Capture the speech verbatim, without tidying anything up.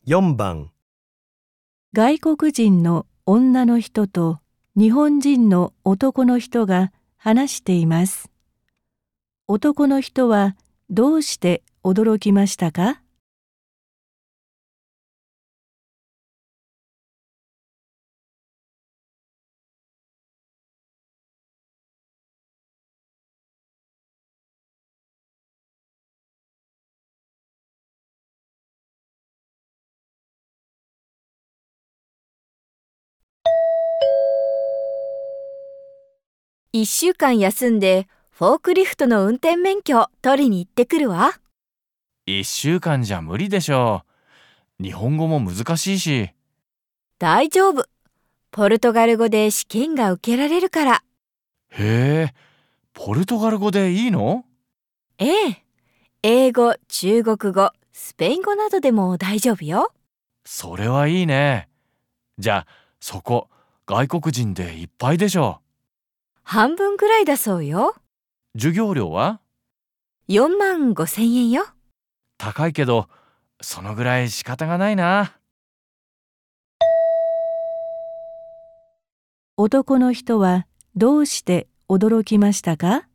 よんばん。 外国人の女の人と日本人の男の人が話しています。男の人はどうして驚きましたか？ 一週間休んでフォークリフトの運転免許取りに行ってくるわ。 一週間じゃ無理でしょう。日本語も難しいし。 大丈夫。ポルトガル語で試験が受けられるから。 へえ、ポルトガル語でいいの？ ええ。英語、中国語、スペイン語などでも大丈夫よ。 それはいいね。じゃあ、そこ、外国人でいっぱいでしょ半分くらいだそうよ。 う。授業料は？ よんまんごせんえんよ。 高いけど、そのぐらい仕方がないな。 男の人はどうして驚きましたか？